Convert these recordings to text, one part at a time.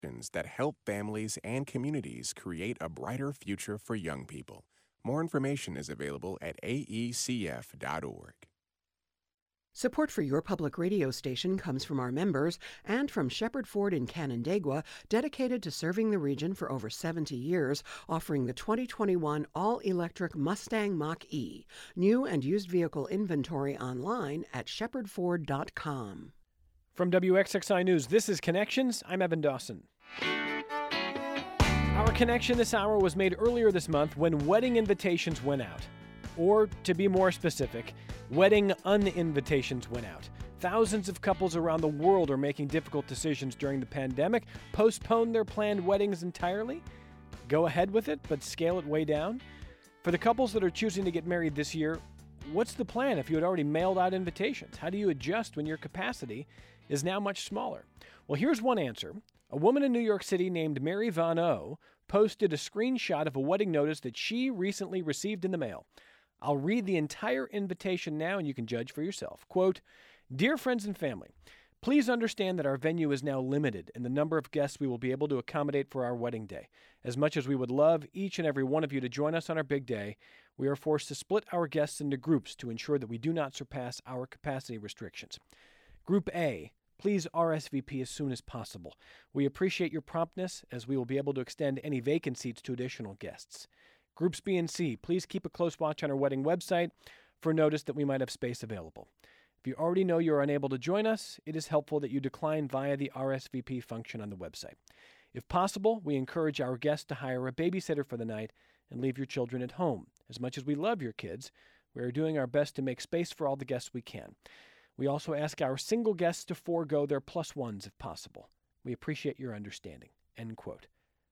that help families and communities create a brighter future for young people. More information is available at aecf.org. Support for your public radio station comes from our members and from Shepherd Ford in Canandaigua, dedicated to serving the region for over 70 years, offering the 2021 all-electric Mustang Mach-E. New and used vehicle inventory online at shepherdford.com. From WXXI News, this is Connections. I'm Evan Dawson. Our connection this hour was made earlier this month when wedding invitations went out. Or, to be more specific, wedding uninvitations went out. Thousands of couples around the world are making difficult decisions during the pandemic, postpone their planned weddings entirely, go ahead with it, but scale it way down. For the couples that are choosing to get married this year, what's the plan if you had already mailed out invitations? How do you adjust when your capacity is now much smaller? Well, here's one answer. A woman in New York City named Mary Von O posted a screenshot of a wedding notice that she recently received in the mail. I'll read the entire invitation now and you can judge for yourself. Quote, "Dear friends and family, please understand that our venue is now limited in the number of guests we will be able to accommodate for our wedding day. As much as we would love each and every one of you to join us on our big day, we are forced to split our guests into groups to ensure that we do not surpass our capacity restrictions. Group A, please RSVP as soon as possible. We appreciate your promptness as we will be able to extend any vacant seats to additional guests. Groups B and C, please keep a close watch on our wedding website for notice that we might have space available. If you already know you're unable to join us, it is helpful that you decline via the RSVP function on the website. If possible, we encourage our guests to hire a babysitter for the night and leave your children at home. As much as we love your kids, we are doing our best to make space for all the guests we can. We also ask our single guests to forego their plus ones if possible. We appreciate your understanding." End quote.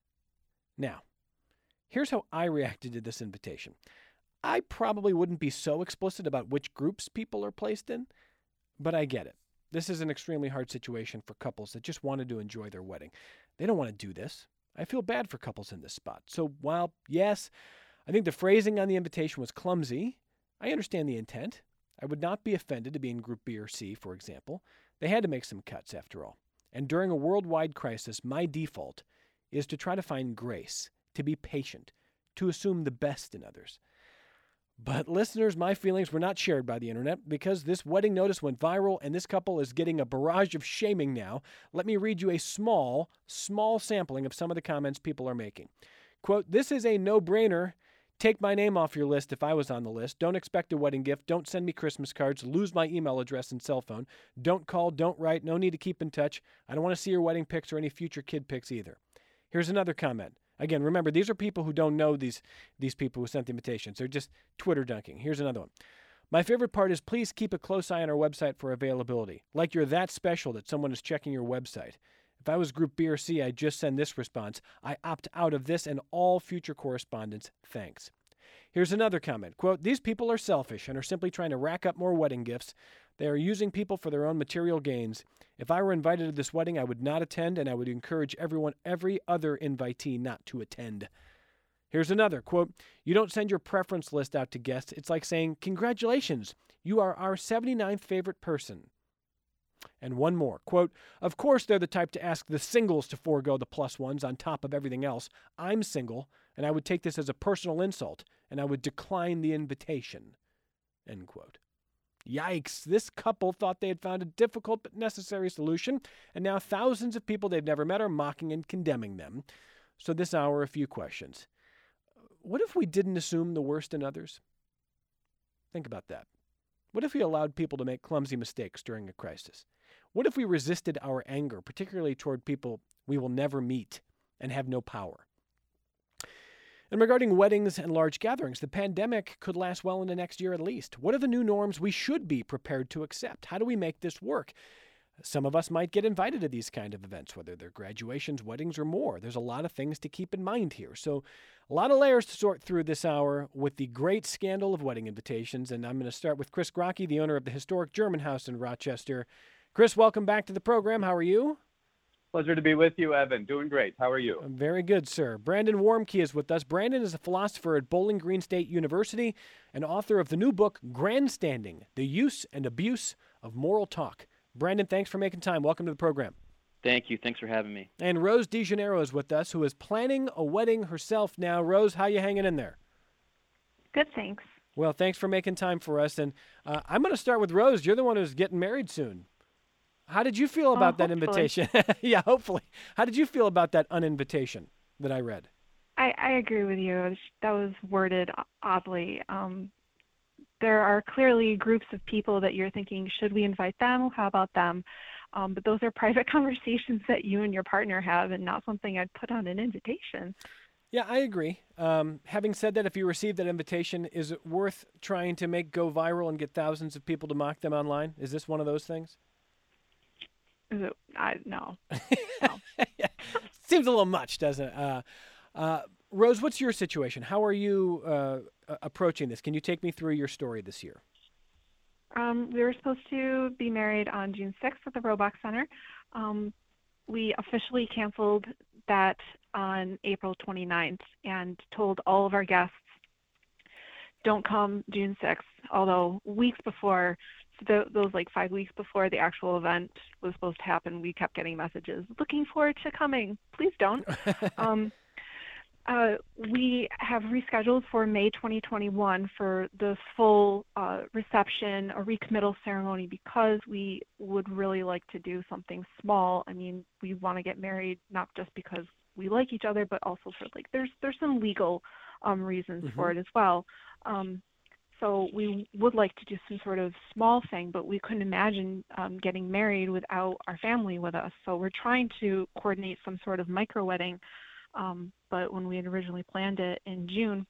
Now, here's how I reacted to this invitation. I probably wouldn't be so explicit about which groups people are placed in, but I get it. This is an extremely hard situation for couples that just wanted to enjoy their wedding. They don't want to do this. I feel bad for couples in this spot. So while, yes, I think the phrasing on the invitation was clumsy, I understand the intent. I would not be offended to be in Group B or C, for example. They had to make some cuts, after all. And during a worldwide crisis, my default is to try to find grace, to be patient, to assume the best in others. But listeners, my feelings were not shared by the internet because this wedding notice went viral and this couple is getting a barrage of shaming now. Let me read you a small sampling of some of the comments people are making. Quote, "This is a no-brainer. Take my name off your list if I was on the list. Don't expect a wedding gift. Don't send me Christmas cards. Lose my email address and cell phone. Don't call. Don't write. No need to keep in touch. I don't want to see your wedding pics or any future kid pics either." Here's another comment. Again, remember, these are people who don't know these people who sent the invitations. They're just Twitter dunking. Here's another one. "My favorite part is please keep a close eye on our website for availability. Like you're that special that someone is checking your website. If I was Group B or C, I'd just send this response. I opt out of this and all future correspondence. Thanks." Here's another comment. Quote, "These people are selfish and are simply trying to rack up more wedding gifts. They are using people for their own material gains. If I were invited to this wedding, I would not attend, and I would encourage every other invitee not to attend." Here's another. Quote, "You don't send your preference list out to guests. It's like saying, 'Congratulations, you are our 79th favorite person.'" And one more. Quote, "Of course they're the type to ask the singles to forego the plus ones on top of everything else. I'm single, and I would take this as a personal insult, and I would decline the invitation." End quote. Yikes, this couple thought they had found a difficult but necessary solution, and now thousands of people they've never met are mocking and condemning them. So this hour, a few questions. What if we didn't assume the worst in others? Think about that. What if we allowed people to make clumsy mistakes during a crisis? What if we resisted our anger, particularly toward people we will never meet and have no power? And regarding weddings and large gatherings, the pandemic could last well into next year at least. What are the new norms we should be prepared to accept? How do we make this work? Some of us might get invited to these kind of events, whether they're graduations, weddings, or more. There's a lot of things to keep in mind here. So a lot of layers to sort through this hour with the great scandal of wedding invitations. And I'm going to start with Chris Grocke, the owner of the historic German House in Rochester. Chris, welcome back to the program. How are you? Pleasure to be with you, Evan. Doing great. How are you? I'm very good, sir. Brandon Warmke is with us. Brandon is a philosopher at Bowling Green State University and author of the new book, Grandstanding, The Use and Abuse of Moral Talk. Brandon, thanks for making time. Welcome to the program. Thank you. Thanks for having me. And Rose DeJaneiro is with us, who is planning a wedding herself now. Rose, how you hanging in there? Good, thanks. Well, thanks for making time for us. And I'm going to start with Rose. You're the one who's getting married soon. How did you feel about that invitation? Yeah, hopefully. How did you feel about that uninvitation that I read? I agree with you. That was worded oddly. There are clearly groups of people that you're thinking, should we invite them? How about them? But those are private conversations that you and your partner have, and not something I'd put on an invitation. Yeah, I agree. Having said that, if you receive that invitation, is it worth trying to make go viral and get thousands of people to mock them online? Is this one of those things? No. No. Yeah. Seems a little much, doesn't it? Rose, what's your situation? How are you approaching this? Can you take me through your story this year? We were supposed to be married on June 6th at the Roebuck Center. We officially canceled that on April 29th and told all of our guests, don't come June 6th, although weeks before, those like 5 weeks before the actual event was supposed to happen, we kept getting messages, looking forward to coming, please don't. We have rescheduled for May 2021 for the full reception, a recommittal ceremony, because we would really like to do something small. I mean, we want to get married not just because we like each other, but also for like there's some legal reasons for it as well. So we would like to do some sort of small thing, but we couldn't imagine getting married without our family with us. So we're trying to coordinate some sort of micro wedding. But when we had originally planned it in June,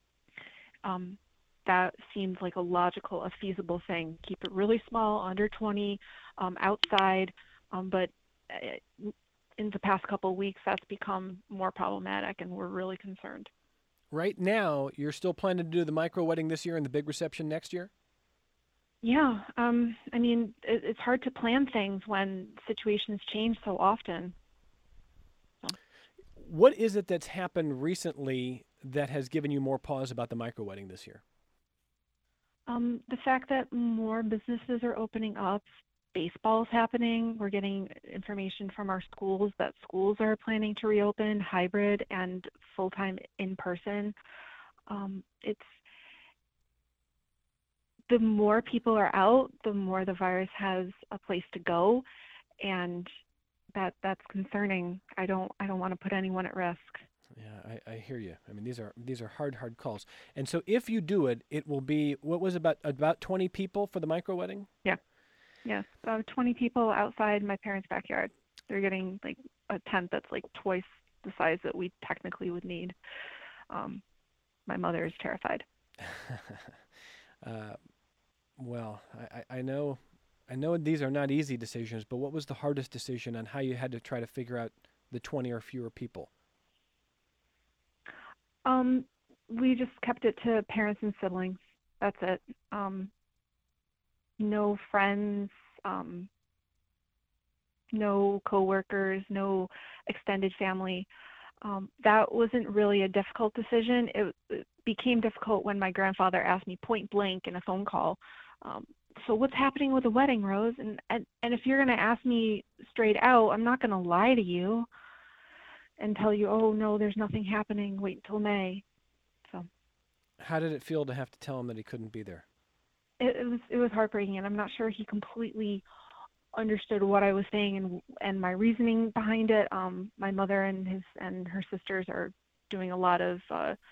that seemed like a feasible thing. Keep it really small, under 20, outside. But in the past couple of weeks, that's become more problematic, and we're really concerned. Right now, you're still planning to do the micro wedding this year and the big reception next year? Yeah. I mean, it's hard to plan things when situations change so often. What is it that's happened recently that has given you more pause about the micro wedding this year? The fact that more businesses are opening up, baseball's happening. We're getting information from our schools that schools are planning to reopen hybrid and full-time in person. It's the more people are out, the more the virus has a place to go, and that's concerning. I don't want to put anyone at risk. Yeah, I hear you. I mean, these are hard calls. And so if you do it, it will be, what was about 20 people for the micro wedding? Yeah. Yes, about 20 people outside my parents' backyard. They're getting like a tent that's like twice the size that we technically would need. My mother is terrified. Well, I know these are not easy decisions, but what was the hardest decision on how you had to try to figure out the 20 or fewer people? We just kept it to parents and siblings. That's it. No friends, no coworkers, no extended family. That wasn't really a difficult decision. It became difficult when my grandfather asked me point blank in a phone call, so what's happening with the wedding, Rose? And if you're going to ask me straight out, I'm not going to lie to you and tell you, oh, no, there's nothing happening. Wait until May. So, how did it feel to have to tell him that he couldn't be there? It was heartbreaking, and I'm not sure he completely understood what I was saying and my reasoning behind it. My mother and her sisters are doing a lot of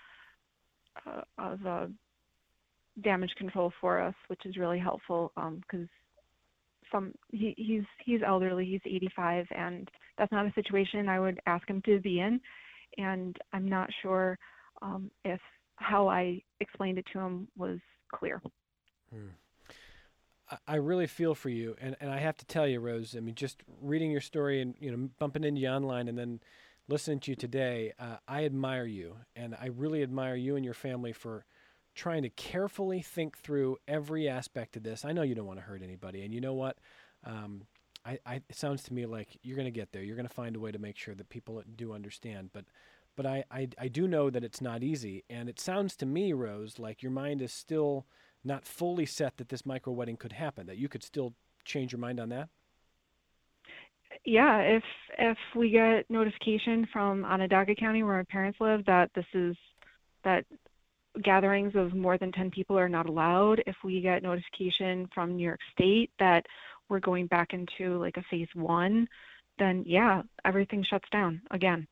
damage control for us, which is really helpful because he's elderly, he's 85, and that's not a situation I would ask him to be in. And I'm not sure if how I explained it to him was clear. I really feel for you, and I have to tell you, Rose, I mean, just reading your story and bumping into you online and then listening to you today, I admire you, and I really admire you and your family for trying to carefully think through every aspect of this. I know you don't want to hurt anybody, and you know what? It sounds to me like you're going to get there. You're going to find a way to make sure that people do understand, but I do know that it's not easy, and it sounds to me, Rose, like your mind is still not fully set that this micro wedding could happen, that you could still change your mind on that? Yeah, if we get notification from Onondaga County, where my parents live, that that gatherings of more than 10 people are not allowed, if we get notification from New York State that we're going back into like a phase 1, then yeah, everything shuts down again.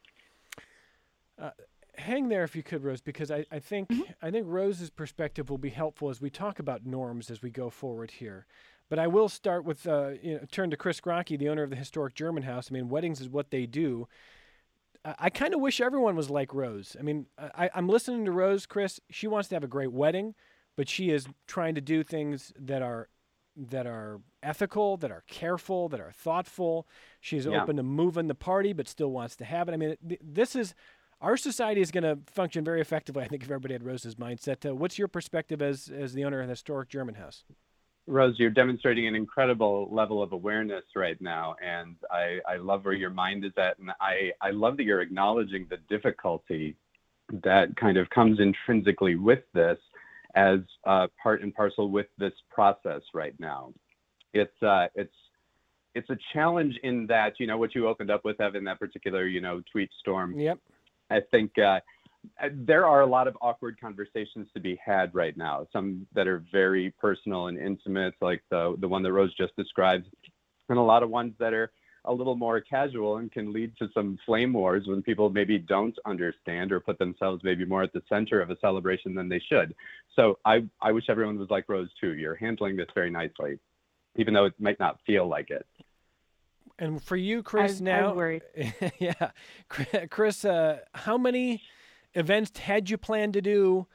Hang there if you could, Rose, because I think Mhm. I think Rose's perspective will be helpful as we talk about norms as we go forward here. But I will start with turn to Chris Grocke, the owner of the historic German House. I mean, weddings is what they do. I kind of wish everyone was like Rose. I mean, I'm listening to Rose, Chris. She wants to have a great wedding, but she is trying to do things that are ethical, that are careful, that are thoughtful. She's Yeah. open to moving the party, but still wants to have it. I mean, this is our society is going to function very effectively. I think if everybody had Rose's mindset. What's your perspective as the owner of the historic German House? Rose, you're demonstrating an incredible level of awareness right now, and I love where your mind is at, and I love that you're acknowledging the difficulty that kind of comes intrinsically with this as part and parcel with this process right now. It's a challenge in that, what you opened up with, Evan, that particular, tweet storm. Yep. I think there are a lot of awkward conversations to be had right now, some that are very personal and intimate, like the one that Rose just described, and a lot of ones that are a little more casual and can lead to some flame wars when people maybe don't understand or put themselves maybe more at the center of a celebration than they should. So I wish everyone was like Rose too. You're handling this very nicely, even though it might not feel like it. And for you, Chris, I was worried. Yeah, Chris, how many events had you planned to do?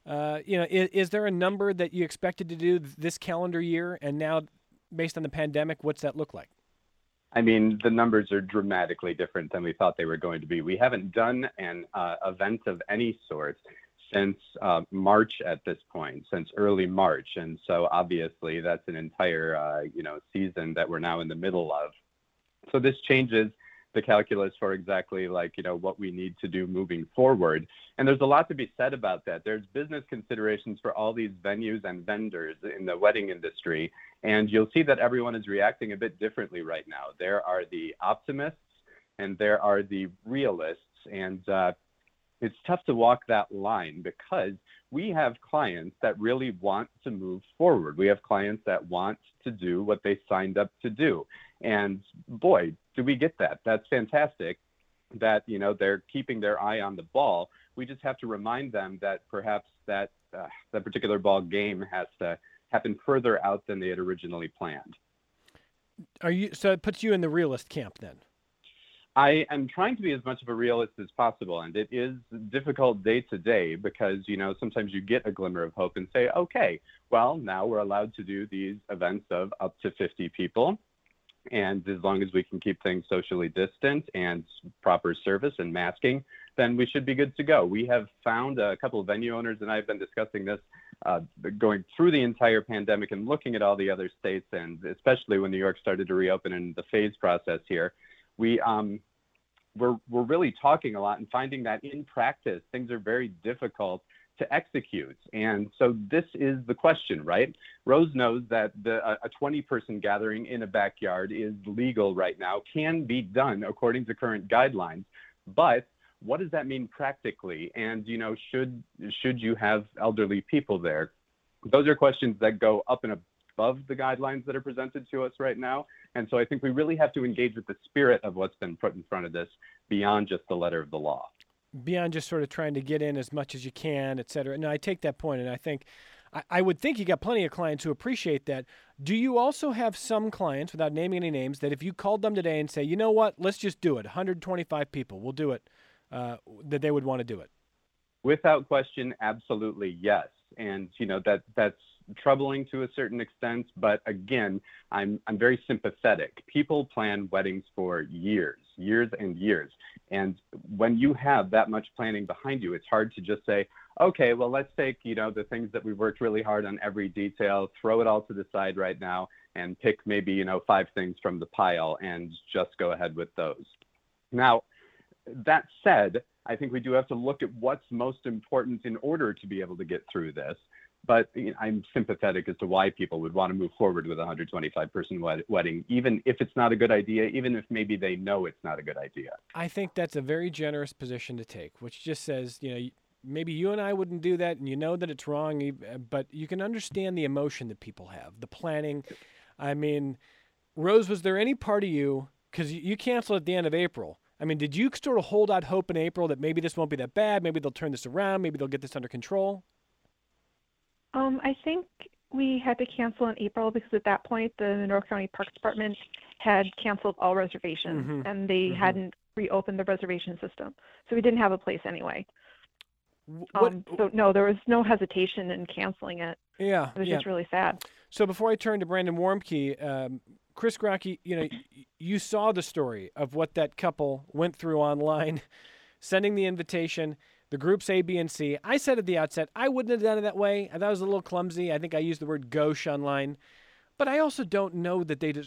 Is there a number that you expected to do this calendar year? And now, based on the pandemic, what's that look like? I mean, the numbers are dramatically different than we thought they were going to be. We haven't done an event of any sort since March at this point, since early March. And so obviously that's an entire, season that we're now in the middle of. So this changes the calculus for exactly what we need to do moving forward. And there's a lot to be said about that. There's business considerations for all these venues and vendors in the wedding industry. And you'll see that everyone is reacting a bit differently right now. There are the optimists and there are the realists. And it's tough to walk that line because we have clients that really want to move forward. We have clients that want to do what they signed up to do. And boy, do we get that. That's fantastic that, they're keeping their eye on the ball. We just have to remind them that perhaps that particular ball game has to happen further out than they had originally planned. So it puts you in the realist camp then? I am trying to be as much of a realist as possible, and it is difficult day to day because, sometimes you get a glimmer of hope and say, okay, well, now we're allowed to do these events of up to 50 people. And as long as we can keep things socially distant and proper service and masking, then we should be good to go. We have found a couple of venue owners, and I've been discussing this going through the entire pandemic and looking at all the other states, and especially when New York started to reopen in the phase process here. We're really talking a lot and finding that in practice, things are very difficult to execute. And so this is the question, right? Rose knows that a 20-person gathering in a backyard is legal right now, can be done according to current guidelines. But what does that mean practically? And, should you have elderly people there? Those are questions that go up and above the guidelines that are presented to us right now. And so I think we really have to engage with the spirit of what's been put in front of this beyond just the letter of the law. Beyond just sort of trying to get in as much as you can, et cetera. No, I take that point, and I think I would think you got plenty of clients who appreciate that. Do you also have some clients, without naming any names, that if you called them today and say, you know what, let's just do it, 125 people, we'll do it, that they would want to do it? Without question, absolutely yes. And that's troubling to a certain extent, but again, I'm very sympathetic. People plan weddings for years and years. And when you have that much planning behind you, it's hard to just say, okay, well, let's take, the things that we've worked really hard on every detail, throw it all to the side right now and pick maybe, 5 things from the pile and just go ahead with those. Now, that said, I think we do have to look at what's most important in order to be able to get through this. But I'm sympathetic as to why people would want to move forward with a 125-person wedding, even if it's not a good idea, even if maybe they know it's not a good idea. I think that's a very generous position to take, which just says, maybe you and I wouldn't do that, and you know that it's wrong, but you can understand the emotion that people have, the planning. I mean, Rose, was there any part of you, because you canceled at the end of April, I mean, did you sort of hold out hope in April that maybe this won't be that bad, maybe they'll turn this around, maybe they'll get this under control? I think we had to cancel in April because at that point the Monroe County Parks Department had canceled all reservations, and they hadn't reopened the reservation system. So we didn't have a place anyway. So no, there was no hesitation in canceling it. Yeah. It was just really sad. So before I turn to Brandon Warmke, Chris Grocke, you saw the story of what that couple went through online, sending the invitation, the groups A, B, and C. I said at the outset, I wouldn't have done it that way. I thought it was a little clumsy. I think I used the word gauche online. But I also don't know that they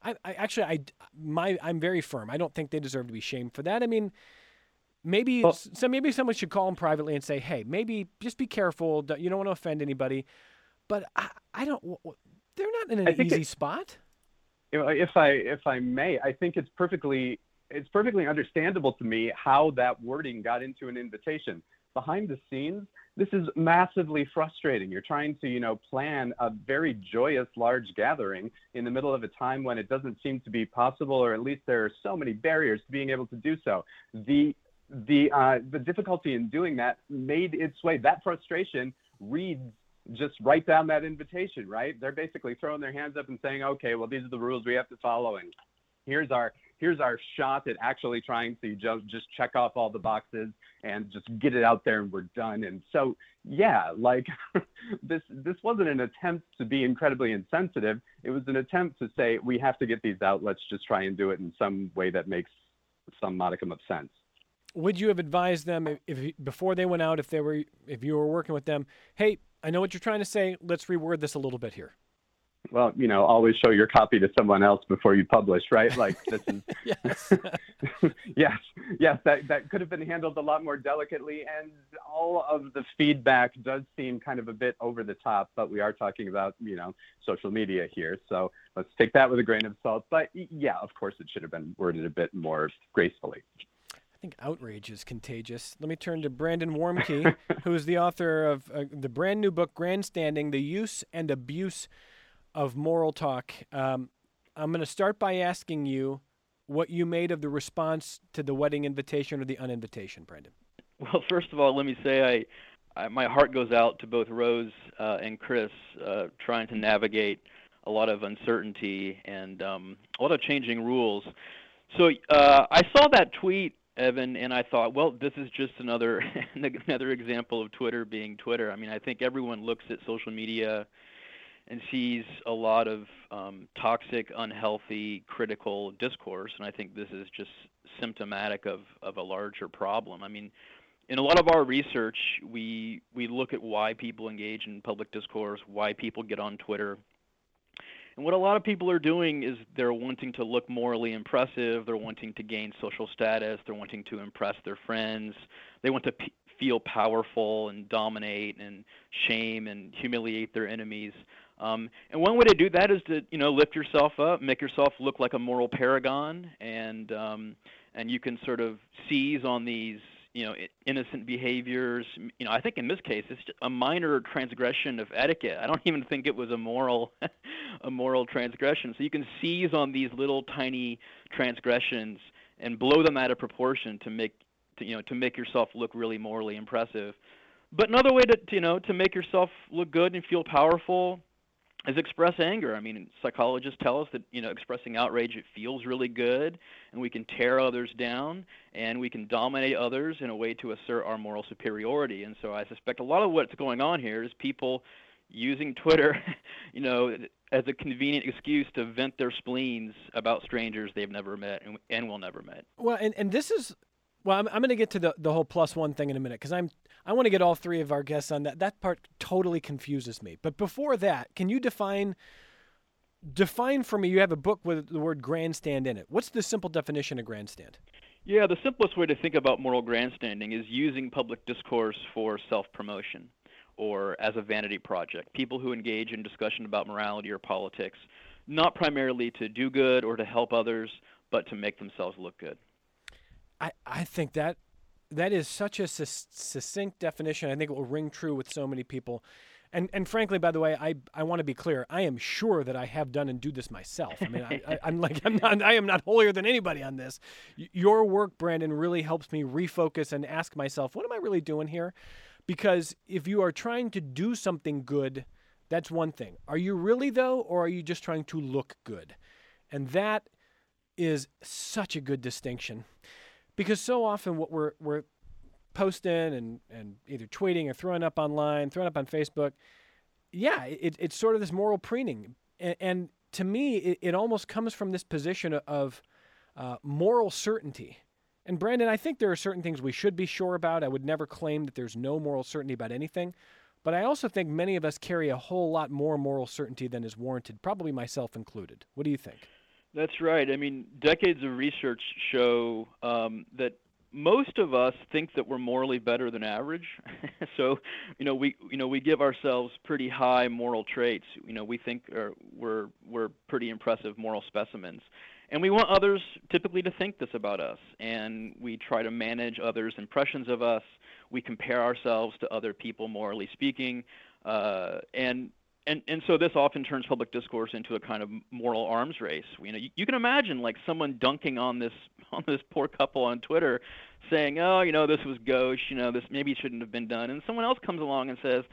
I'm very firm. I don't think they deserve to be shamed for that. I mean, maybe someone should call them privately and say, hey, maybe just be careful. You don't want to offend anybody. But I don't. They're not in an easy spot. If I may, I think it's perfectly understandable to me how that wording got into an invitation. Behind the scenes, this is massively frustrating. You're trying to, plan a very joyous, large gathering in the middle of a time when it doesn't seem to be possible, or at least there are so many barriers to being able to do so. The difficulty in doing that made its way. That frustration reads just right down that invitation, right? They're basically throwing their hands up and saying, okay, well, these are the rules we have to follow, and here's our shot at actually trying to just check off all the boxes and just get it out there and we're done. And so, yeah, like this wasn't an attempt to be incredibly insensitive. It was an attempt to say, we have to get these out. Let's just try and do it in some way that makes some modicum of sense. Would you have advised them if before they went out, if you were working with them, hey, I know what you're trying to say. Let's reword this a little bit here. Well, always show your copy to someone else before you publish, right? Like this is, yes, that could have been handled a lot more delicately. And all of the feedback does seem kind of a bit over the top, but we are talking about, social media here. So let's take that with a grain of salt. But yeah, of course, it should have been worded a bit more gracefully. I think outrage is contagious. Let me turn to Brandon Warmke, who is the author of the brand new book, Grandstanding, The Use and Abuse of Moral Talk. I'm going to start by asking you what you made of the response to the wedding invitation or the uninvitation, Brandon. Well, first of all, let me say my heart goes out to both Rose and Chris trying to navigate a lot of uncertainty and a lot of changing rules. So I saw that tweet, Evan, and I thought, well, this is just another example of Twitter being Twitter. I mean, I think everyone looks at social media and sees a lot of toxic, unhealthy, critical discourse, and I think this is just symptomatic of a larger problem. I mean, in a lot of our research, we look at why people engage in public discourse, why people get on Twitter. And what a lot of people are doing is they're wanting to look morally impressive, they're wanting to gain social status, they're wanting to impress their friends, they want to feel powerful and dominate and shame and humiliate their enemies. And one way to do that is to, lift yourself up, make yourself look like a moral paragon, and you can sort of seize on these, innocent behaviors. I think in this case it's just a minor transgression of etiquette. I don't even think it was a moral transgression. So you can seize on these little tiny transgressions and blow them out of proportion to make yourself look really morally impressive. But another way to make yourself look good and feel powerful is express anger. I mean, psychologists tell us that, expressing outrage, it feels really good, and we can tear others down, and we can dominate others in a way to assert our moral superiority. And so I suspect a lot of what's going on here is people using Twitter, as a convenient excuse to vent their spleens about strangers they've never met and will never meet. Well, and this is, I'm going to get to the whole +1 thing in a minute, because I want to get all three of our guests on that. That part totally confuses me. But before that, can you define for me, you have a book with the word grandstand in it. What's the simple definition of grandstand? Yeah, the simplest way to think about moral grandstanding is using public discourse for self-promotion, or as a vanity project. People who engage in discussion about morality or politics, not primarily to do good or to help others, but to make themselves look good. I think that is such a succinct definition. I think it will ring true with so many people. And frankly, by the way, I want to be clear. I am sure that I have done and do this myself. I mean, I am not holier than anybody on this. Your work, Brandon, really helps me refocus and ask myself, what am I really doing here? Because if you are trying to do something good, that's one thing. Are you really, though, or are you just trying to look good? And that is such a good distinction. Because so often what we're posting and either tweeting or throwing up online, throwing up on Facebook, it's sort of this moral preening. And to me, it almost comes from this position of moral certainty. And Brandon, I think there are certain things we should be sure about. I would never claim that there's no moral certainty about anything. But I also think many of us carry a whole lot more moral certainty than is warranted, probably myself included. What do you think? That's right. I mean, decades of research show that most of us think that we're morally better than average. So, we give ourselves pretty high moral traits. We think we're pretty impressive moral specimens. And we want others typically to think this about us. And we try to manage others' impressions of us. We compare ourselves to other people, morally speaking. And so this often turns public discourse into a kind of moral arms race. You can imagine like someone dunking on this poor couple on Twitter, saying, "Oh, this was gauche. This maybe shouldn't have been done." And someone else comes along and says,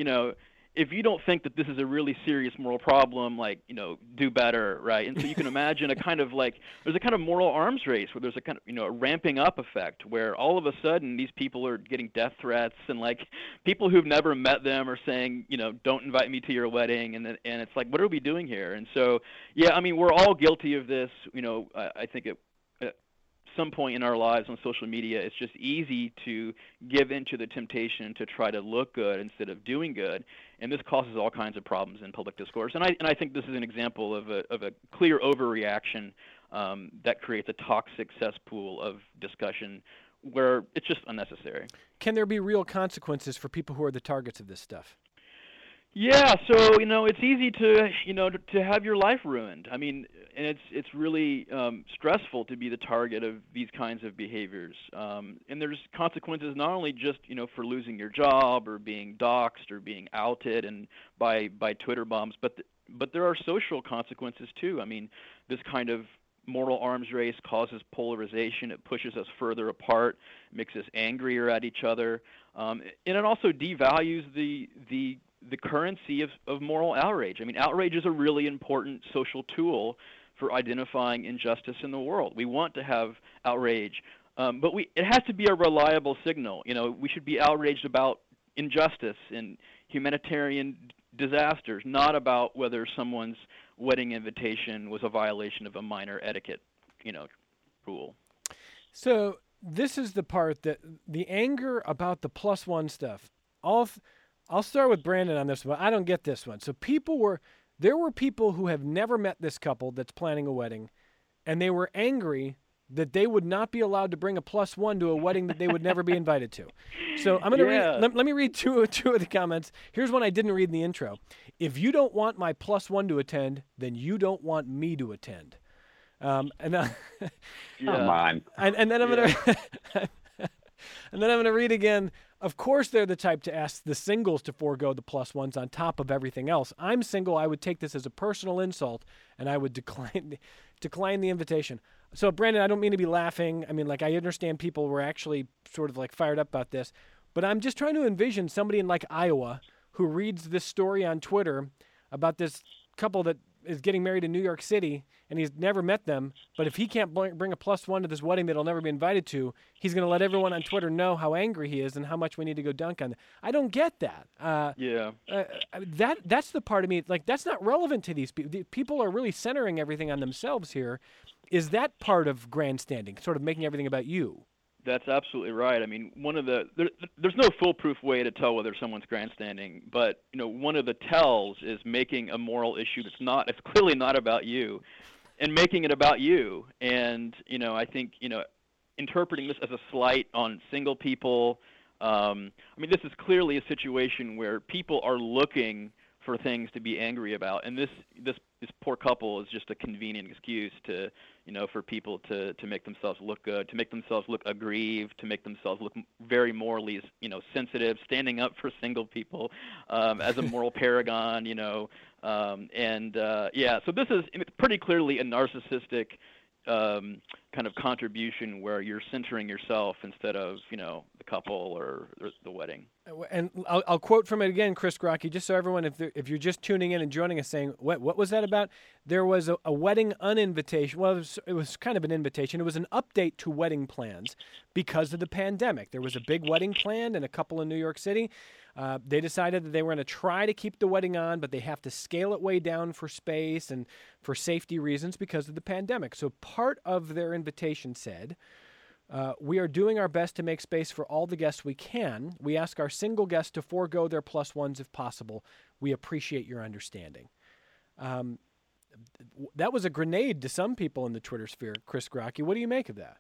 if you don't think that this is a really serious moral problem, do better, right? And so you can imagine there's a kind of moral arms race where there's a kind of, a ramping up effect where all of a sudden these people are getting death threats and people who've never met them are saying, don't invite me to your wedding. And it's like, what are we doing here? And so, we're all guilty of this. I think at some point in our lives on social media, it's just easy to give into the temptation to try to look good instead of doing good. And this causes all kinds of problems in public discourse. And I think this is an example of a clear overreaction that creates a toxic cesspool of discussion where it's just unnecessary. Can there be real consequences for people who are the targets of this stuff? Yeah, so it's easy to to have your life ruined. I mean, and it's really stressful to be the target of these kinds of behaviors. And there's consequences not only just for losing your job or being doxxed or being outed and by Twitter bombs, but there are social consequences too. I mean, this kind of moral arms race causes polarization. It pushes us further apart, makes us angrier at each other, and it also devalues the currency of moral outrage. I mean, outrage is a really important social tool for identifying injustice in the world. We want to have outrage, but it has to be a reliable signal. We should be outraged about injustice and humanitarian disasters, not about whether someone's wedding invitation was a violation of a minor etiquette, rule. So this is the part that the anger about the +1 stuff. I'll start with Brandon on this one. I don't get this one. So there were people who have never met this couple that's planning a wedding, and they were angry that they would not be allowed to bring a +1 to a wedding that they would never be invited to. So I'm going to read. Let me read two of the comments. Here's one I didn't read in the intro. If you don't want my +1 to attend, then you don't want me to attend. Come on. And then I'm going to and then I'm going to read again. Of course, they're the type to ask the singles to forego the +1s on top of everything else. I'm single. I would take this as a personal insult, and I would decline the invitation. So, Brandon, I don't mean to be laughing. I mean, I understand people were actually sort of fired up about this, but I'm just trying to envision somebody in Iowa who reads this story on Twitter about this couple that is getting married in New York City, and he's never met them, but if he can't bring a +1 to this wedding that he'll never be invited to, he's going to let everyone on Twitter know how angry he is and how much we need to go dunk on. I don't get that. That's the part of me, that's not relevant to these people. People are really centering everything on themselves here. Is that part of grandstanding, sort of making everything about you? That's absolutely right. I mean, there's no foolproof way to tell whether someone's grandstanding, but one of the tells is making a moral issue it's clearly not about you, and making it about you. And I think interpreting this as a slight on single people, I mean, this is clearly a situation where people are looking for things to be angry about, and this poor couple is just a convenient excuse to, for people to make themselves look good, to make themselves look aggrieved, to make themselves look very morally, sensitive, standing up for single people as a moral paragon, so this is pretty clearly a narcissistic kind of contribution where you're centering yourself instead of, the couple or the wedding. And I'll quote from it again, Chris Grocke, just so everyone, if you're just tuning in and joining us, saying, what was that about? There was a wedding uninvitation. Well, it was kind of an invitation. It was an update to wedding plans because of the pandemic. There was a big wedding planned and a couple in New York City. They decided that they were going to try to keep the wedding on, but they have to scale it way down for space and for safety reasons because of the pandemic. So part of their invitation said, we are doing our best to make space for all the guests we can. We ask our single guests to forego their plus ones if possible. We appreciate your understanding. That was a grenade to some people in the Twitter sphere, Chris Grocke. What do you make of that?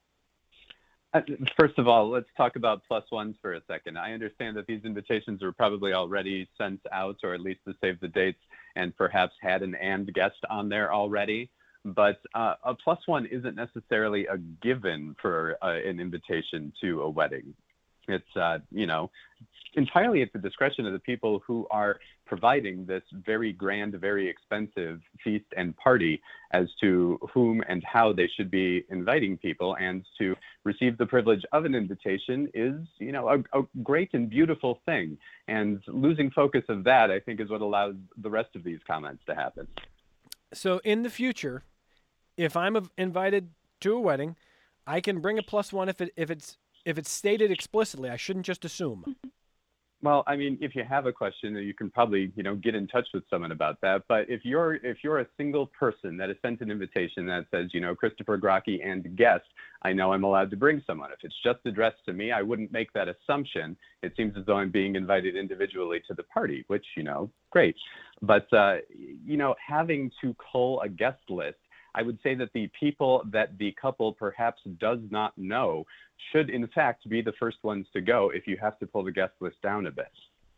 First of all, let's talk about plus ones for a second. I understand that these invitations were probably already sent out, or at least to save the dates, and perhaps had an and guest on there already. But a plus one isn't necessarily a given for an invitation to a wedding. It's, entirely at the discretion of the people who are providing this very grand, very expensive feast and party as to whom and how they should be inviting people. And to receive the privilege of an invitation is, a great and beautiful thing. And losing focus of that, I think, is what allows the rest of these comments to happen. So in the future, if I'm invited to a wedding, I can bring a plus one if it's stated explicitly. I shouldn't just assume. Well, I mean, if you have a question, you can probably, get in touch with someone about that. But if you're a single person that has sent an invitation that says, Christopher Grocke and guest, I know I'm allowed to bring someone. If it's just addressed to me, I wouldn't make that assumption. It seems as though I'm being invited individually to the party, which, great. But, having to cull a guest list, I would say that the people that the couple perhaps does not know should, in fact, be the first ones to go if you have to pull the guest list down a bit.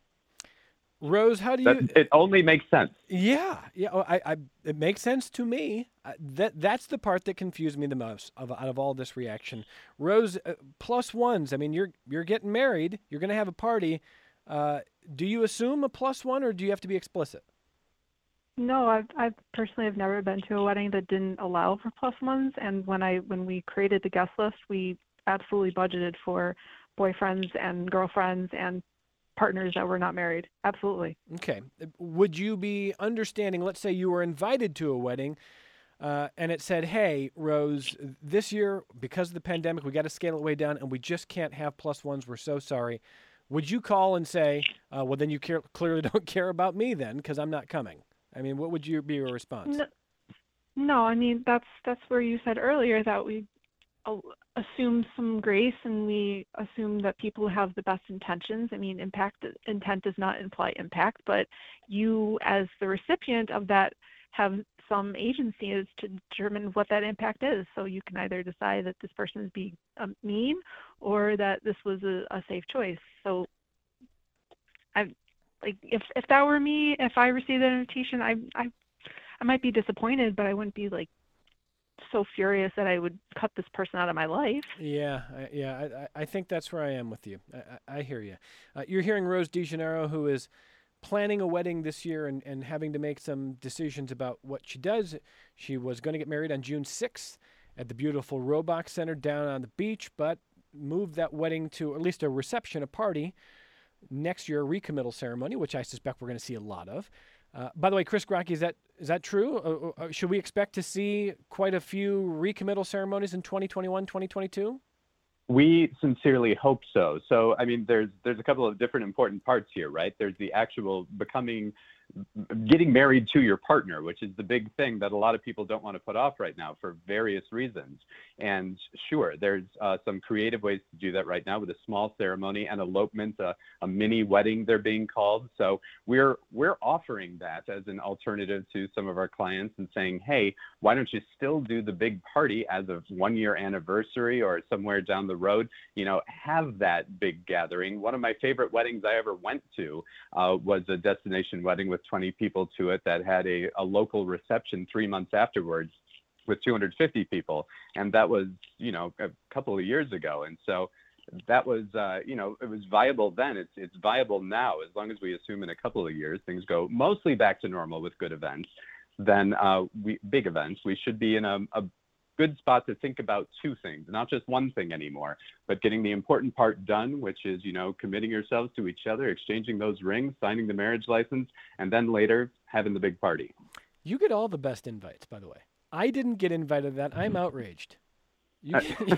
Rose, how do you... It only makes sense. Yeah. It makes sense to me. That's the part that confused me the most out of all this reaction. Rose, plus ones. I mean, you're getting married. You're going to have a party. Do you assume a plus one, or do you have to be explicit? No, I personally have never been to a wedding that didn't allow for plus ones. And when we created the guest list, we absolutely budgeted for boyfriends and girlfriends and partners that were not married. Absolutely. Okay. Would you be understanding, let's say you were invited to a wedding and it said, hey, Rose, this year, because of the pandemic, we got to scale it way down and we just can't have plus ones. We're so sorry. Would you call and say, well, then you clearly don't care about me then because I'm not coming? I mean, what would be your response? No, I mean, that's where you said earlier that we assume some grace and we assume that people have the best intentions. I mean, intent does not imply impact, but you as the recipient of that have some agency as to determine what that impact is. So you can either decide that this person is being mean or that this was a safe choice. So if that were me, if I received that invitation, I might be disappointed, but I wouldn't be so furious that I would cut this person out of my life. Yeah. I think that's where I am with you. I hear you. You're hearing Rose DeGennaro, who is planning a wedding this year and having to make some decisions about what she does. She was going to get married on June 6th at the beautiful Robach Center down on the beach, but moved that wedding to at least a reception, a party, next year, a recommittal ceremony, which I suspect we're going to see a lot of. By the way, Chris Grocke, is that true? Should we expect to see quite a few recommittal ceremonies in 2021, 2022? We sincerely hope so. So, I mean, there's a couple of different important parts here, right? There's the actual becoming getting married to your partner, which is the big thing that a lot of people don't want to put off right now for various reasons. And sure, there's some creative ways to do that right now with a small ceremony and elopement, a mini wedding they're being called. So we're offering that as an alternative to some of our clients and saying, hey, why don't you still do the big party as a 1-year anniversary or somewhere down the road, have that big gathering. One of my favorite weddings I ever went to was a destination wedding with 20 people to it that had a local reception 3 months afterwards with 250 people. And that was, a couple of years ago. And so that was, it was viable then. It's viable now, as long as we assume in a couple of years things go mostly back to normal with good events. Then big events, we should be in a good spot to think about two things, not just one thing anymore, but getting the important part done, which is, committing yourselves to each other, exchanging those rings, signing the marriage license, and then later having the big party. You get all the best invites, by the way. I didn't get invited to that. I'm outraged. You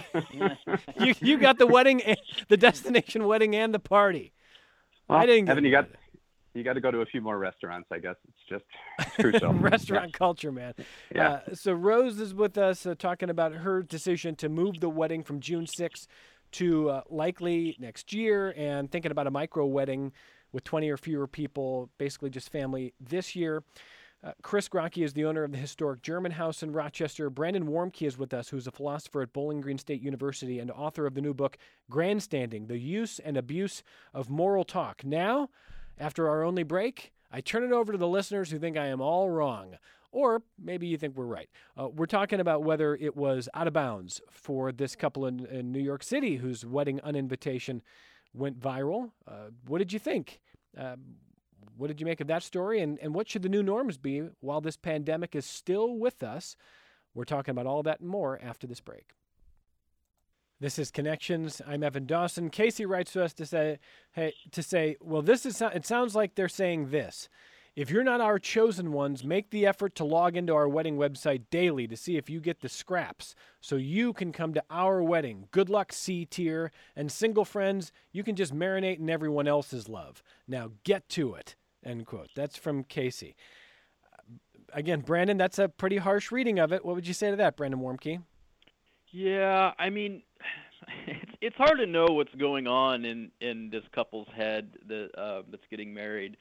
got the wedding, the destination wedding, and the party. Well, I didn't get Evan, you got to go to a few more restaurants, I guess. It's crucial. Restaurant culture, man. Yeah. So Rose is with us talking about her decision to move the wedding from June 6th to likely next year, and thinking about a micro wedding with 20 or fewer people, basically just family this year. Chris Grocke is the owner of the historic German House in Rochester. Brandon Warmke is with us, who's a philosopher at Bowling Green State University and author of the new book, Grandstanding, The Use and Abuse of Moral Talk. Now, after our only break, I turn it over to the listeners who think I am all wrong. Or maybe you think we're right. We're talking about whether it was out of bounds for this couple in New York City whose wedding uninvitation went viral. What did you think? What did you make of that story? And what should the new norms be while this pandemic is still with us? We're talking about all that and more after this break. This is Connections. I'm Evan Dawson. Casey writes to us to say, well, it sounds like they're saying this. If you're not our chosen ones, make the effort to log into our wedding website daily to see if you get the scraps so you can come to our wedding. Good luck, C-tier. And single friends, you can just marinate in everyone else's love. Now get to it, end quote. That's from Casey. Again, Brandon, that's a pretty harsh reading of it. What would you say to that, Brandon Warmke? Yeah, I mean, it's hard to know what's going on in this couple's head that's getting married.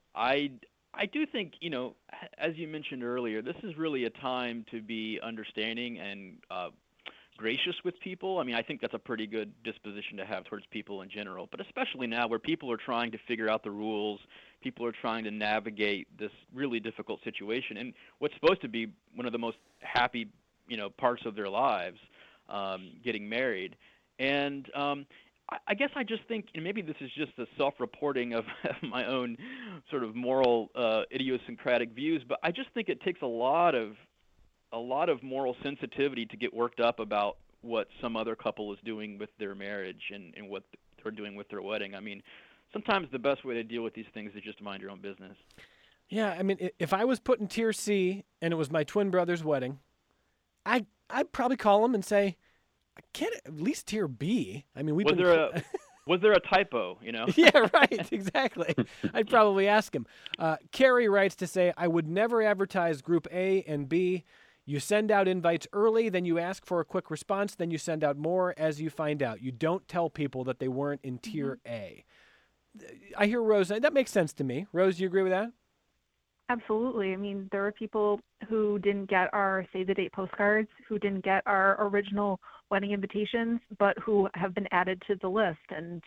I do think, as you mentioned earlier, this is really a time to be understanding and gracious with people. I mean, I think that's a pretty good disposition to have towards people in general, but especially now where people are trying to figure out the rules, people are trying to navigate this really difficult situation, and what's supposed to be one of the most happy, parts of their lives, getting married. And I guess I just think, and maybe this is just a self-reporting of my own sort of moral idiosyncratic views, but I just think it takes a lot of moral sensitivity to get worked up about what some other couple is doing with their marriage and what they're doing with their wedding. I mean, sometimes the best way to deal with these things is just to mind your own business. Yeah, I mean, if I was put in Tier C and it was my twin brother's wedding, I'd probably call him and say, "Get at least Tier B." I mean, was there a typo? Yeah, right. Exactly. I'd probably ask him. Carrie writes to say, "I would never advertise Group A and B. You send out invites early, then you ask for a quick response, then you send out more as you find out. You don't tell people that they weren't in Tier A." I hear Rose. That makes sense to me. Rose, do you agree with that? Absolutely. I mean, there are people who didn't get our save the date postcards, who didn't get our original wedding invitations, but who have been added to the list. And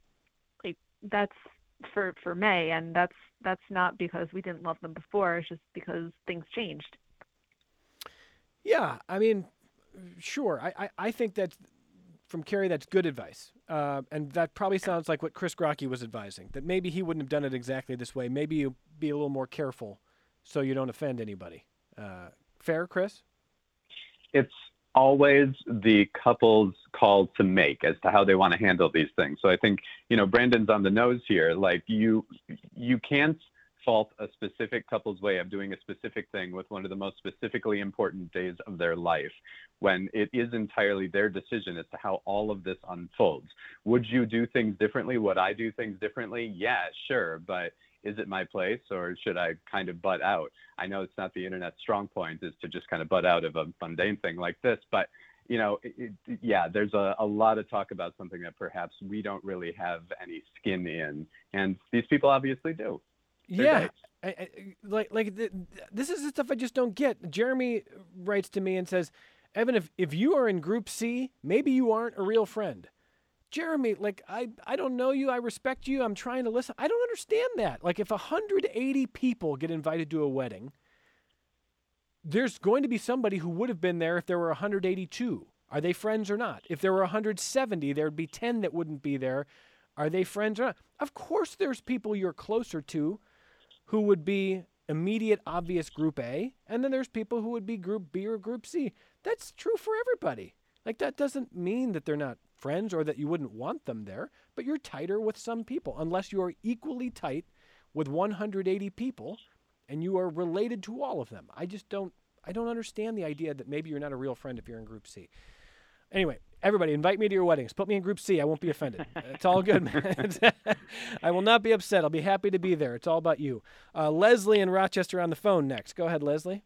that's for May, and that's not because we didn't love them before. It's just because things changed. Yeah, I mean, sure. I think that from Carrie, that's good advice. And that probably sounds like what Chris Grocke was advising, that maybe he wouldn't have done it exactly this way. Maybe you be a little more careful so you don't offend anybody. Fair, Chris? It's always the couple's call to make as to how they want to handle these things. So I think, Brandon's on the nose here. Like you can't fault a specific couple's way of doing a specific thing with one of the most specifically important days of their life, when it is entirely their decision as to how all of this unfolds. Would you do things differently? Would I do things differently? Yeah, sure. But is it my place, or should I kind of butt out? I know it's not the internet's strong point is to just kind of butt out of a mundane thing like this, but there's a lot of talk about something that perhaps we don't really have any skin in, and these people obviously do. Yeah, this is the stuff I just don't get. Jeremy writes to me and says, Evan, if you are in Group C, maybe you aren't a real friend. Jeremy, I don't know you. I respect you. I'm trying to listen. I don't understand that. Like, if 180 people get invited to a wedding, there's going to be somebody who would have been there if there were 182. Are they friends or not? If there were 170, there'd be 10 that wouldn't be there. Are they friends or not? Of course there's people you're closer to who would be immediate, obvious Group A, and then there's people who would be Group B or Group C. That's true for everybody. Like, that doesn't mean that they're not friends or that you wouldn't want them there, but you're tighter with some people, unless you are equally tight with 180 people and you are related to all of them. I don't understand the idea that maybe you're not a real friend if you're in Group C. Anyway, everybody, invite me to your weddings. Put me in Group C. I won't be offended. It's all good, man. I will not be upset. I'll be happy to be there. It's all about you. Leslie in Rochester on the phone next. Go ahead, Leslie.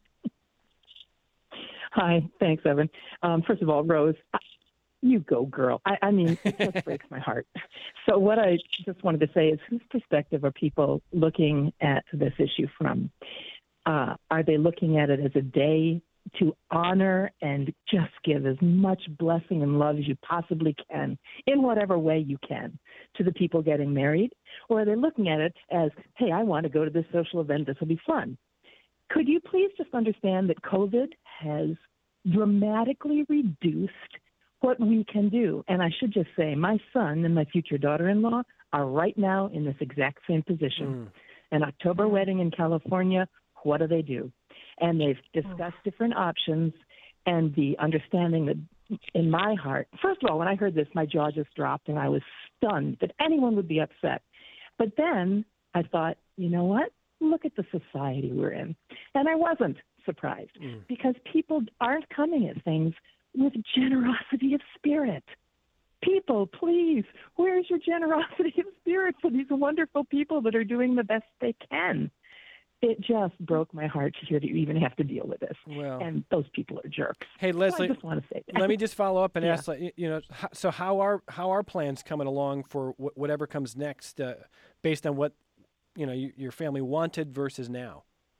Hi. Thanks, Evan. First of all, Rose, you go, girl. I mean, it just breaks my heart. So what I just wanted to say is, whose perspective are people looking at this issue from? Are they looking at it as a day to honor and just give as much blessing and love as you possibly can, in whatever way you can, to the people getting married? Or are they looking at it as, hey, I want to go to this social event. This will be fun. Could you please just understand that COVID has dramatically reduced what we can do? And I should just say, my son and my future daughter-in-law are right now in this exact same position. An October wedding in California, what do? And they've discussed different options, and the understanding that in my heart, first of all, when I heard this, my jaw just dropped, and I was stunned that anyone would be upset. But then I thought, you know what? Look at the society we're in. And I wasn't surprised because people aren't coming at things with generosity of spirit. People, please, where's your generosity of spirit for these wonderful people that are doing the best they can? It just broke my heart to hear that you even have to deal with this. Well, and those people are jerks. Hey, Leslie, so I just want to say that. Let me just follow up and ask, so how are plans coming along for whatever comes next, based on what your family wanted versus now?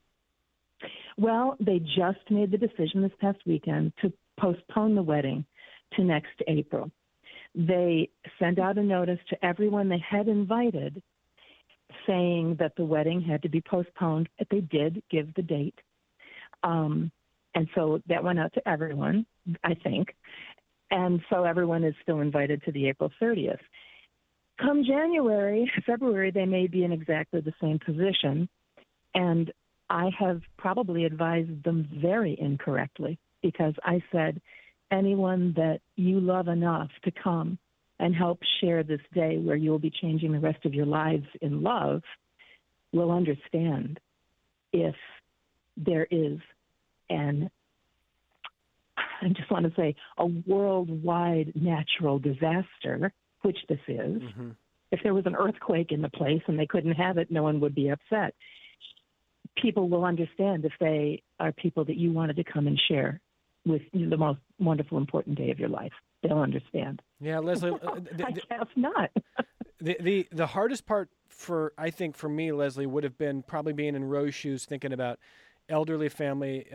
Well, they just made the decision this past weekend to postpone the wedding to next April. They sent out a notice to everyone they had invited saying that the wedding had to be postponed, but they did give the date. And so that went out to everyone, I think. And so everyone is still invited to the April 30th. Come February, they may be in exactly the same position. And I have probably advised them very incorrectly, because I said, anyone that you love enough to come and help share this day where you will be changing the rest of your lives in love will understand if there is I just want to say, a worldwide natural disaster, which this is. Mm-hmm. If there was an earthquake in the place and they couldn't have it, no one would be upset. People will understand if they are people that you wanted to come and share with the most wonderful, important day of your life. They'll understand. Yeah, Leslie. I guess not. The hardest part for me, Leslie, would have been probably being in Rose's shoes, thinking about elderly family.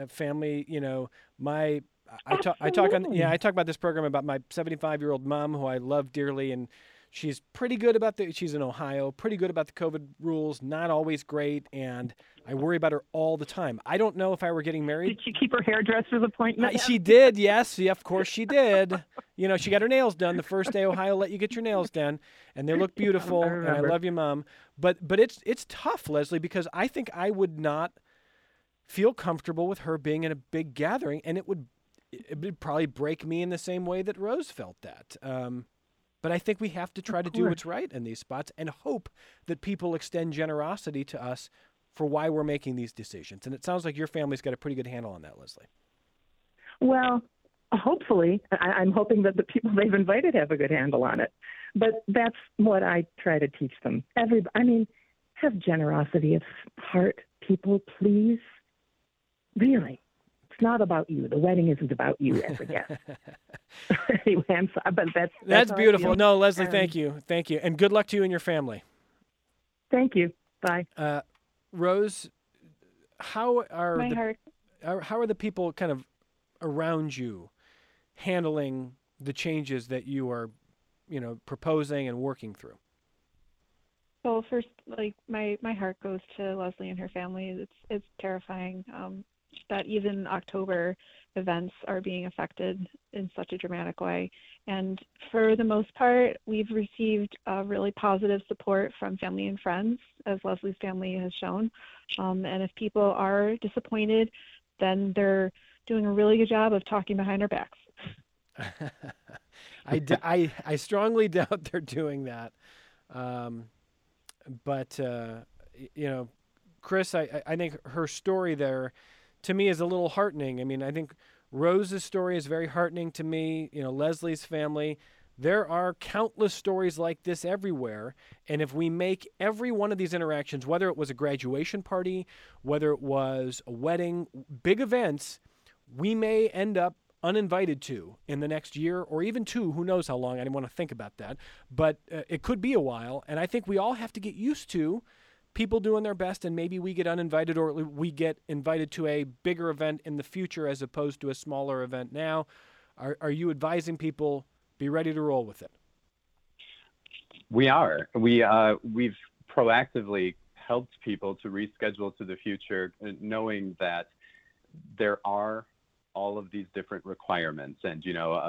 I talk about this program about my 75-year-old mom, who I love dearly, and she's pretty good about she's in Ohio, pretty good about the COVID rules, not always great, and I worry about her all the time. I don't know if I were getting married. Did she keep her hairdresser's appointment? She did, yes. Yeah, of course she did. She got her nails done the first day Ohio let you get your nails done, and they look beautiful, and I love you, Mom. But it's tough, Leslie, because I think I would not feel comfortable with her being in a big gathering, and it would probably break me in the same way that Rose felt that. But I think we have to try to do what's right in these spots and hope that people extend generosity to us for why we're making these decisions. And it sounds like your family's got a pretty good handle on that, Leslie. Well, hopefully. I'm hoping that the people they've invited have a good handle on it. But that's what I try to teach them. have generosity of heart, people, please. Really. It's not about you. The wedding isn't about you as a guest. Anyway, I'm sorry, but that's beautiful. No, Leslie, thank you. Thank you. And good luck to you and your family. Thank you. Bye. Rose, how are the people kind of around you handling the changes that you are, proposing and working through? So first, like my heart goes to Leslie and her family. It's terrifying that even October events are being affected in such a dramatic way. And for the most part, we've received really positive support from family and friends, as Leslie's family has shown. And if people are disappointed, then they're doing a really good job of talking behind our backs. I strongly doubt they're doing that. But Chris, I think her story there, to me, is a little heartening. I mean, I think Rose's story is very heartening to me. Leslie's family. There are countless stories like this everywhere. And if we make every one of these interactions, whether it was a graduation party, whether it was a wedding, big events, we may end up uninvited to in the next year or even two. Who knows how long? I didn't want to think about that. But it could be a while. And I think we all have to get used to people doing their best, and maybe we get uninvited or we get invited to a bigger event in the future as opposed to a smaller event now. Are you advising people be ready to roll with it? We are. We've proactively helped people to reschedule to the future, knowing that there are all of these different requirements, and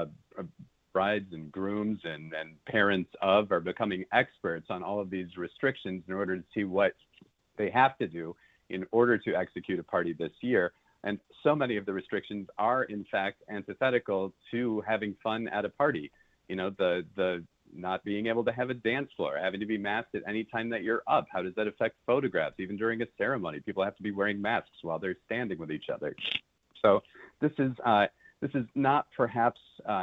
brides and grooms and parents are becoming experts on all of these restrictions in order to see what they have to do in order to execute a party this year. And so many of the restrictions are, in fact, antithetical to having fun at a party. The not being able to have a dance floor, having to be masked at any time that you're up. How does that affect photographs? Even during a ceremony, people have to be wearing masks while they're standing with each other. So this is not perhaps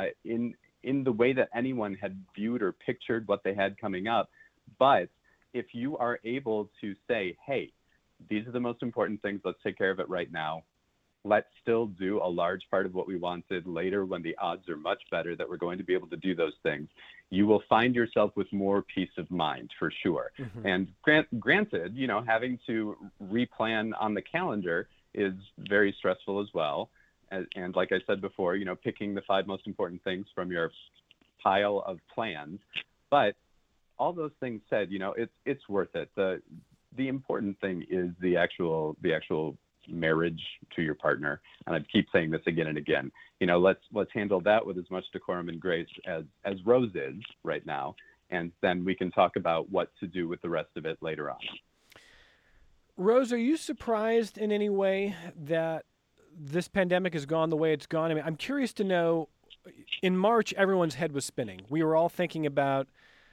in the way that anyone had viewed or pictured what they had coming up. But if you are able to say, hey, these are the most important things, let's take care of it right now. Let's still do a large part of what we wanted later when the odds are much better that we're going to be able to do those things. You will find yourself with more peace of mind for sure. Mm-hmm. And granted, having to replan on the calendar is very stressful as well. And like I said before, picking the 5 most important things from your pile of plans. But all those things said, it's worth it. The important thing is the actual marriage to your partner. And I keep saying this again and again. Let's handle that with as much decorum and grace as Rose is right now, and then we can talk about what to do with the rest of it later on. Rose, are you surprised in any way that this pandemic has gone the way it's gone? I mean, I'm curious to know, in March, everyone's head was spinning. We were all thinking about,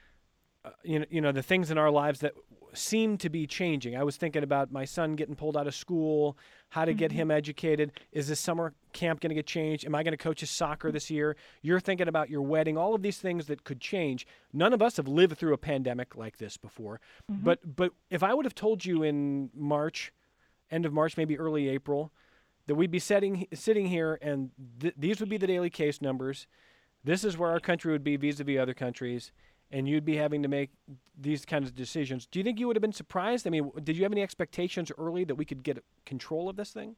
the things in our lives that seemed to be changing. I was thinking about my son getting pulled out of school, how to get him educated. Is this summer camp going to get changed? Am I going to coach his soccer this year? You're thinking about your wedding, all of these things that could change. None of us have lived through a pandemic like this before. Mm-hmm. But if I would have told you in March, end of March, maybe early April, that we'd be sitting here and these would be the daily case numbers. This is where our country would be vis-a-vis other countries, and you'd be having to make these kinds of decisions. Do you think you would have been surprised? I mean, did you have any expectations early that we could get control of this thing?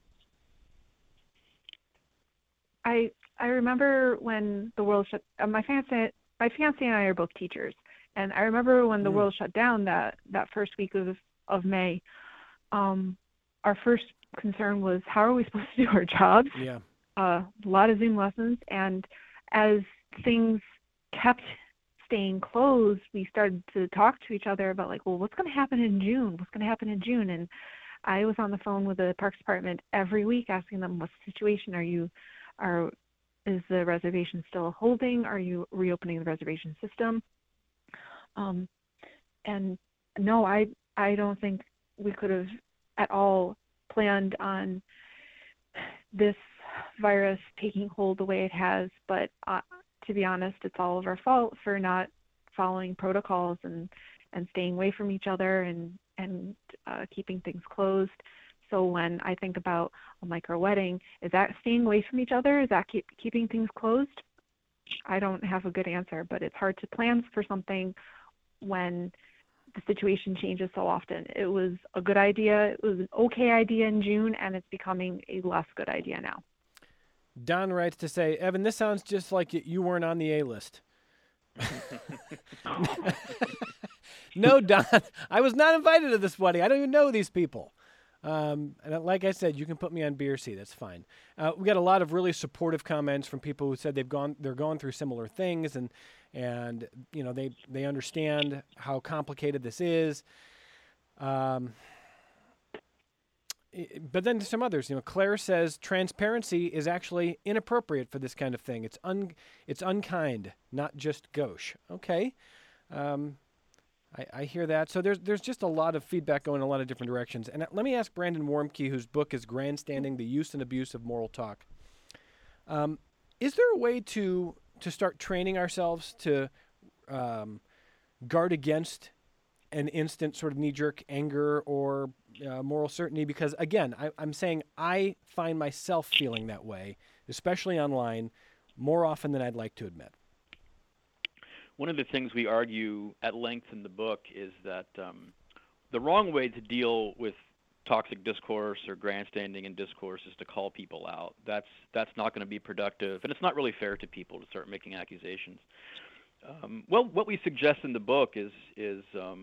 I remember when the world shut. My fiance and I are both teachers, and I remember when the world shut down that first week of May. Our first concern was, how are we supposed to do our jobs? Yeah. A lot of Zoom lessons, and as things kept staying closed, we started to talk to each other about what's going to happen in June? What's going to happen in June? And I was on the phone with the Parks Department every week asking them, what's the situation? Is the reservation still holding? Are you reopening the reservation system? And no, I don't think we could have at all planned on this virus taking hold the way it has, but to be honest, it's all of our fault for not following protocols and staying away from each other and and keeping things closed. So when I think about a micro wedding, is that staying away from each other? Is that keeping things closed? I don't have a good answer, but it's hard to plan for something when the situation changes so often. It was a good idea. It was an okay idea in June, and it's becoming a less good idea now. Don writes to say, Evan, this sounds just like you weren't on the A-list. No, Don, I was not invited to this wedding. I don't even know these people. And like I said, you can put me on BRC. That's fine. We got a lot of really supportive comments from people who said they're going through similar things, and you know they understand how complicated this is. But then some others, you know, Claire says transparency is actually inappropriate for this kind of thing. It's unkind, not just gauche. Okay. I hear that. So there's just a lot of feedback going in a lot of different directions. And let me ask Brandon Warmke, whose book is Grandstanding, the Use and Abuse of Moral Talk. Is there a way to start training ourselves to guard against an instant sort of knee-jerk anger or moral certainty? Because, again, I'm saying I find myself feeling that way, especially online, more often than I'd like to admit. One of the things we argue at length in the book is that the wrong way to deal with toxic discourse or grandstanding in discourse is to call people out. That's not going to be productive, and it's not really fair to people to start making accusations. Well, what we suggest in the book is to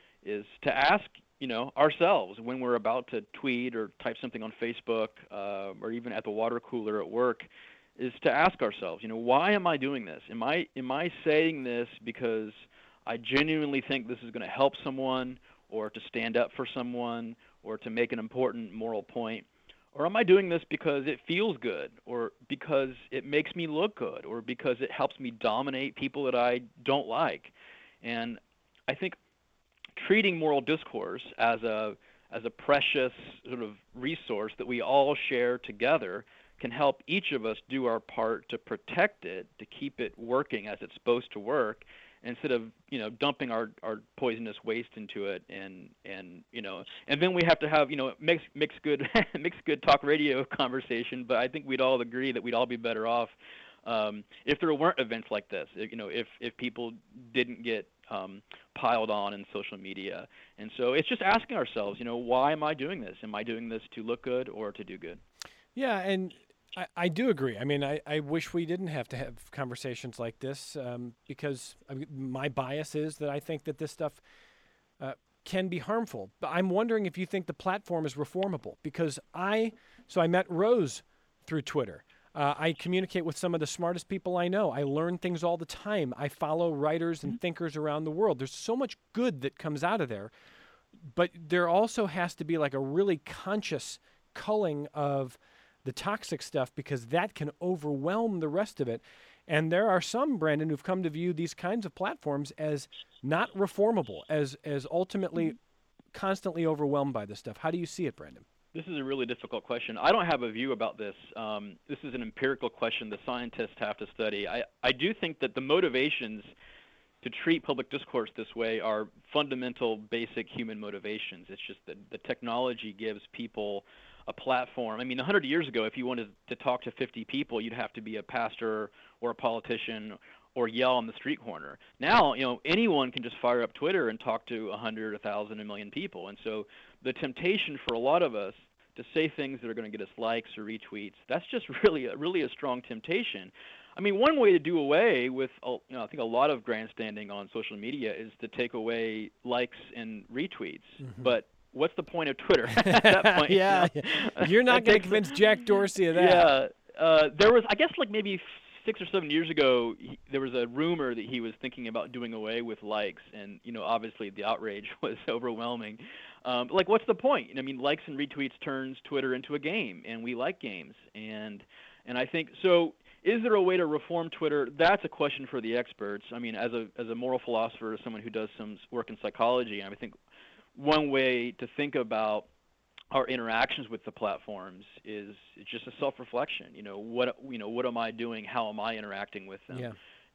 ask, you know, ourselves when we're about to tweet or type something on Facebook or even at the water cooler at work, is to ask ourselves, you know, why am I doing this? Am I saying this because I genuinely think this is going to help someone, or to stand up for someone, or to make an important moral point? Or am I doing this because it feels good, or because it makes me look good, or because it helps me dominate people that I don't like? And I think treating moral discourse as a precious sort of resource that we all share together can help each of us do our part to protect it, to keep it working as it's supposed to work, instead of, you know, dumping our poisonous waste into it, and you know, and then we have to have, you know, mixed good talk radio conversation. But I think we'd all agree that we'd all be better off if there weren't events like this. You know, if people didn't get piled on in social media. And so it's just asking ourselves, you know, why am I doing this? Am I doing this to look good or to do good? Yeah, and I do agree. I mean, I wish we didn't have to have conversations like this because my bias is that I think that this stuff can be harmful. But I'm wondering if you think the platform is reformable, because I met Rose through Twitter. I communicate with some of the smartest people I know. I learn things all the time. I follow writers and thinkers around the world. There's so much good that comes out of there. But there also has to be like a really conscious culling of the toxic stuff, because that can overwhelm the rest of it. And there are some, Brandon, who've come to view these kinds of platforms as not reformable, as ultimately constantly overwhelmed by this stuff. How do you see it, Brandon? This is a really difficult question. I don't have a view about this. This is an empirical question that scientists have to study. I do think that the motivations to treat public discourse this way are fundamental, basic human motivations. It's just that the technology gives people a platform. I mean, 100 years ago, if you wanted to talk to 50 people, you'd have to be a pastor or a politician or yell on the street corner. Now, you know, anyone can just fire up Twitter and talk to 100, 1,000, 1 million people. And so the temptation for a lot of us to say things that are going to get us likes or retweets, that's just really a strong temptation. I mean, one way to do away with, you know, I think a lot of grandstanding on social media is to take away likes and retweets. Mm-hmm. But what's the point of Twitter at that point? Yeah, you know? You're not going to convince Jack Dorsey of that. Yeah, there was, I guess, like maybe 6 or 7 years ago, there was a rumor that he was thinking about doing away with likes, and, you know, obviously the outrage was overwhelming. Like, what's the point? I mean, likes and retweets turns Twitter into a game, and we like games, and I think so. Is there a way to reform Twitter? That's a question for the experts. I mean, as a moral philosopher, as someone who does some work in psychology, I think one way to think about our interactions with the platforms is just a self-reflection. You know, what am I doing? How am I interacting with them? Yeah.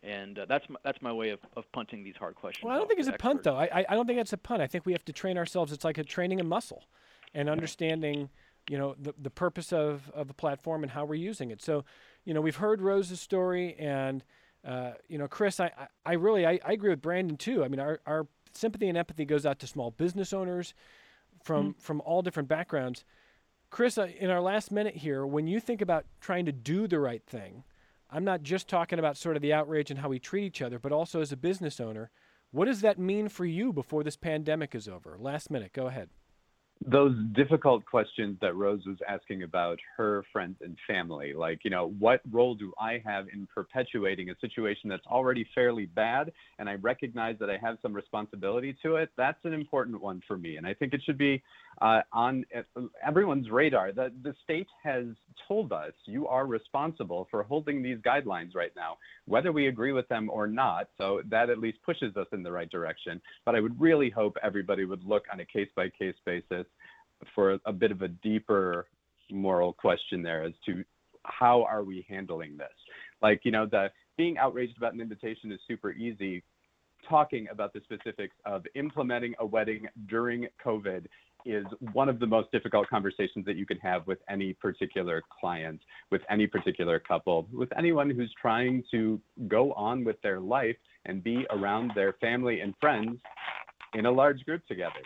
And that's my way of punting these hard questions. Well, I don't think it's a punt, though. I don't think it's a punt. I think we have to train ourselves. It's like training a muscle and understanding, the purpose of a platform and how we're using it. So, we've heard Rose's story, and, Chris, I agree with Brandon, too. I mean, our sympathy and empathy goes out to small business owners from all different backgrounds. Chris, in our last minute here, when you think about trying to do the right thing, I'm not just talking about sort of the outrage and how we treat each other, but also as a business owner. What does that mean for you before this pandemic is over? Last minute, go ahead. Those difficult questions that Rose was asking about her friends and family, like, what role do I have in perpetuating a situation that's already fairly bad, and I recognize that I have some responsibility to it? That's an important one for me, and I think it should be on everyone's radar. That the state has told us you are responsible for holding these guidelines right now, whether we agree with them or not, so that at least pushes us in the right direction. But I would really hope everybody would look on a case-by-case basis for a bit of a deeper moral question there as to how are we handling this? Like, the being outraged about an invitation is super easy. Talking about the specifics of implementing a wedding during COVID is one of the most difficult conversations that you can have with any particular client, with any particular couple, with anyone who's trying to go on with their life and be around their family and friends in a large group together.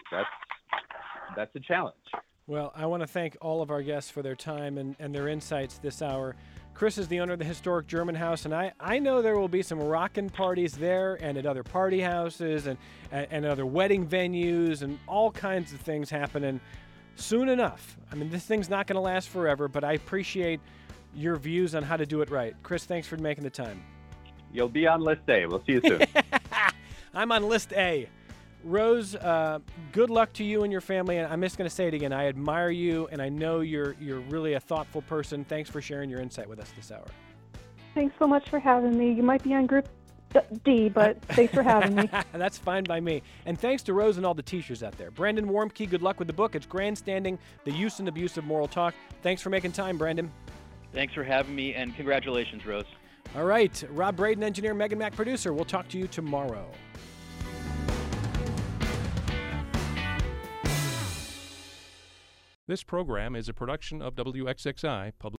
That's a challenge. Well, I want to thank all of our guests for their time and their insights this hour. Chris is the owner of the historic German House, and I know there will be some rockin' parties there and at other party houses and other wedding venues and all kinds of things happening soon enough. I mean, this thing's not going to last forever, but I appreciate your views on how to do it right. Chris, thanks for making the time. You'll be on list A. We'll see you soon. I'm on list A. Rose, good luck to you and your family. And I'm just going to say it again. I admire you, and I know you're really a thoughtful person. Thanks for sharing your insight with us this hour. Thanks so much for having me. You might be on Group D, but thanks for having me. That's fine by me. And thanks to Rose and all the teachers out there. Brandon Warmke, good luck with the book. It's Grandstanding, The Use and Abuse of Moral Talk. Thanks for making time, Brandon. Thanks for having me, and congratulations, Rose. All right. Rob Braden, engineer, Megan Mack, producer. We'll talk to you tomorrow. This program is a production of WXXI Public